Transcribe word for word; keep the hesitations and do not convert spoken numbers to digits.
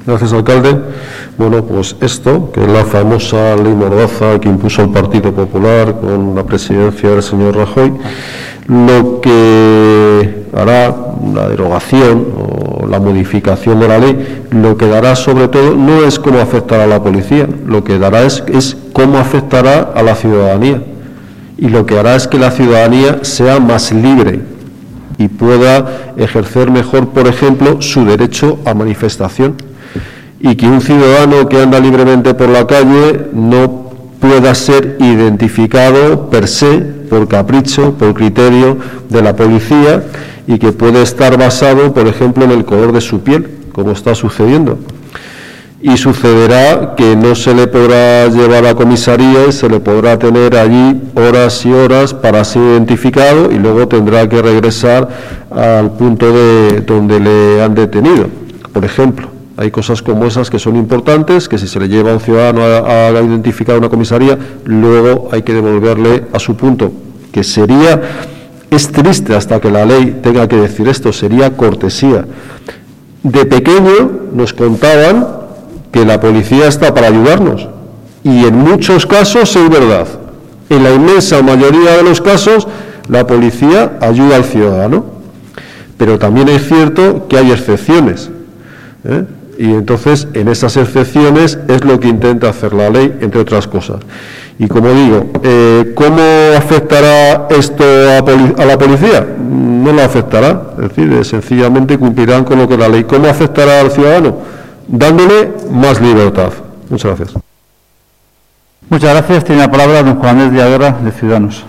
Gracias, alcalde. Bueno, pues esto, que es la famosa ley Mordaza que impuso el Partido Popular con la presidencia del señor Rajoy, lo que hará la derogación o la modificación de la ley, lo que dará sobre todo no es cómo afectará a la policía, lo que dará es, es cómo afectará a la ciudadanía. Y lo que hará es que la ciudadanía sea más libre y pueda ejercer mejor, por ejemplo, su derecho a manifestación. Y que un ciudadano que anda libremente por la calle no pueda ser identificado per se, por capricho, por criterio de la policía, y que puede estar basado, por ejemplo, en el color de su piel, como está sucediendo. Y sucederá que no se le podrá llevar a comisaría y se le podrá tener allí horas y horas para ser identificado y luego tendrá que regresar al punto de donde le han detenido. Por ejemplo, hay cosas como esas que son importantes, que si se le lleva a un ciudadano a, a identificar a una comisaría, luego hay que devolverle a su punto, que sería, es triste hasta que la ley tenga que decir esto, sería cortesía. De pequeño nos contaban que la policía está para ayudarnos, y en muchos casos es verdad. En la inmensa mayoría de los casos la policía ayuda al ciudadano, pero también es cierto que hay excepciones, ¿eh? Y entonces en esas excepciones es lo que intenta hacer la ley, entre otras cosas. Y como digo, eh, ¿cómo afectará esto a, poli a la policía? No la afectará, es decir, eh, sencillamente cumplirán con lo que la ley. ¿Cómo afectará al ciudadano? Dándole más libertad. Muchas gracias. Muchas gracias. Tiene la palabra don Juan Andrés Villaguerra, de Ciudadanos.